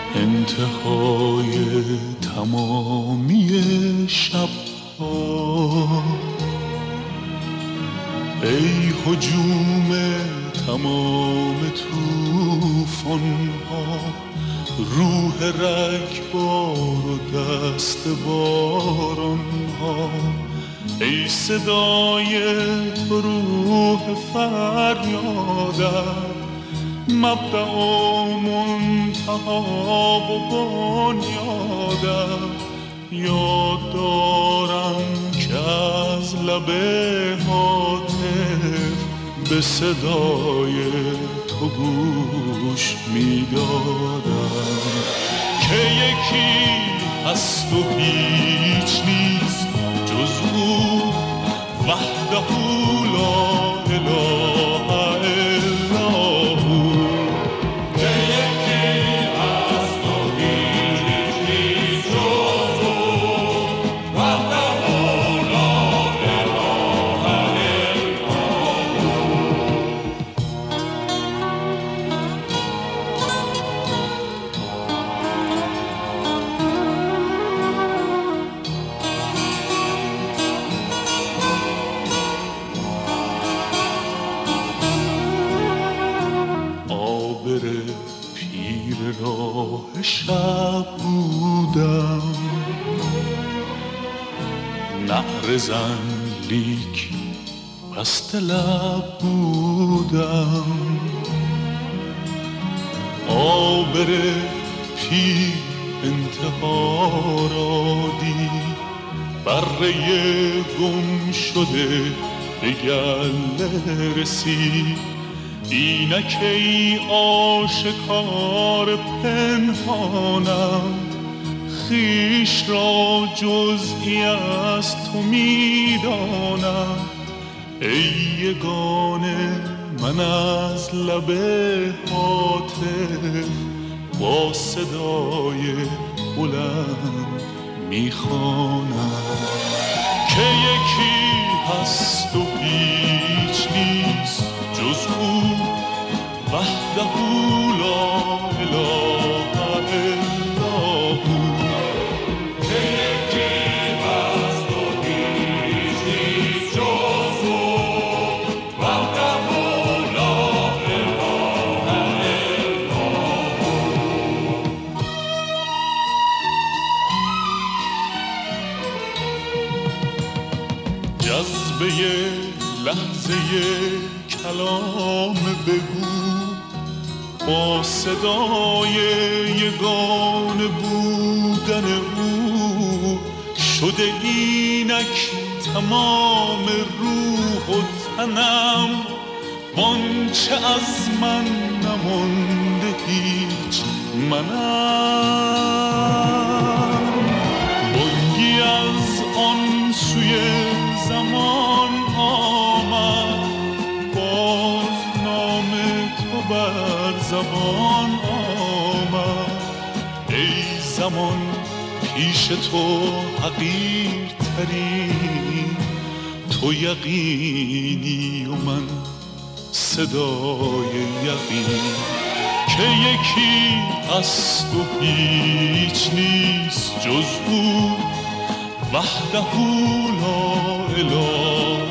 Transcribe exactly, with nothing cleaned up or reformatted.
انتهای تمامی شب‌ها، ای هجوم تمام طوفان‌ها، روح رگبار و دست باران‌ها، ای صدای تو روح فریادت، مبدأ و منتها و بنیادت. یاد دارم که از لب هاتف به صدای تو گوش میدادم که یکی هست و هیچ نیست جز او، وحده لا اله الا هو. که یکی هست و هیچ نیست جز او، وحده لا اله الا هو. آبر پیر راه شب بودم، نعره زن لیک بسته لب بودم. آبر پیر انتها را دید، بره گم شده به گله رسید. اینک ای آشکار پنهانم، خویش را جزئی از تو میدانم. ای یگانه من از لب هاتف با صدای بلند میخوانم که یکی هست و هیچ نیست جز او، وحده لا اله الا هو. که یکی هست و هیچ نیست جز او، وحده لا اله الا هو. جذبه لحظه کلام بگو، با صدای یگانه بودن او شده اینک تمام روح و تنم. وانچه از من نمانده هیچ منم. بانگی از آن سوی زمان آمد، باز نام تو بر زبان آمد. ای زمان پیش تو حقیرترین، تو یقینی و من صدای یقین. که یکی هست و هیچ نیست جز او، وحده لا اله